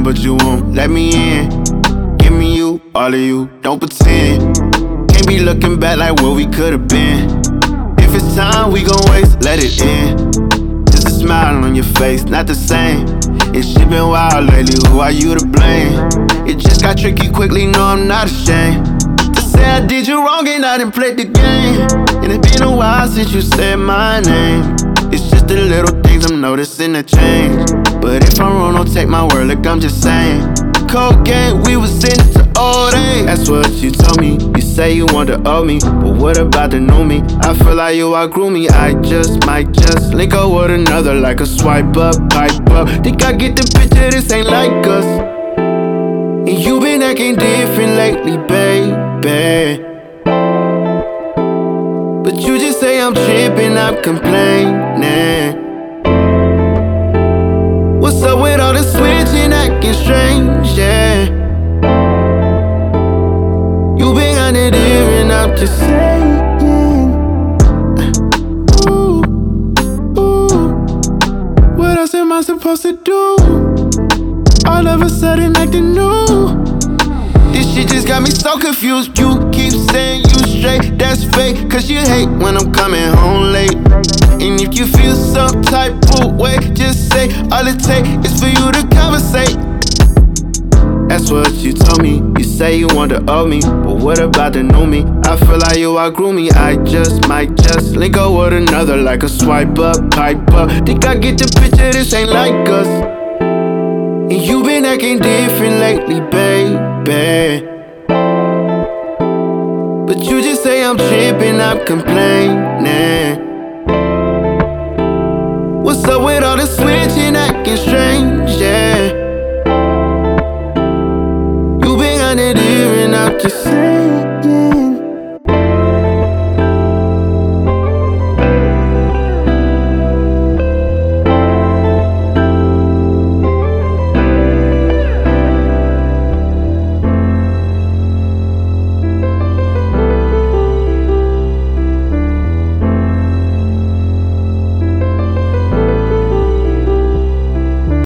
but you won't let me in. Give me you, all of you, don't pretend. Can't be looking back like what we could've been. If it's time we gon' waste, let it in. Just a smile on your face, not the same. It's shit been wild lately, who are you to blame? It just got tricky quickly, no I'm not ashamed to say I did you wrong and I done played the game. And it's been a while since you said my name. It's just the little things I'm noticing that change. But if I'm wrong, don't take my word, look I'm just saying. Cocaine, we was in it to all day. That's what you told me. You say you want to owe me, but what about the new me? I feel like you outgrew me. I might just link up with another like a swipe up, pipe up. Think I get the picture, this ain't like us. And you been acting different lately, baby. But you just say I'm tripping, I'm complaining. What's up with all the switching, acting strange, yeah? You been on it here and I'm just saying. Ooh, ooh. What else am I supposed to do? All of a sudden acting new. This shit just got me so confused. You keep saying you straight, that's fake. Cause you hate when I'm coming home late. And if you feel some type of way, just say all it takes is for you to conversate. That's what you told me. You say you want to owe me, but what about the new me? I feel like you outgrew me. I might just link up with another like a swipe up, pipe up. Think I get the picture, this ain't like us. And you been acting different lately, baby. But you just say I'm tripping, I'm complaining.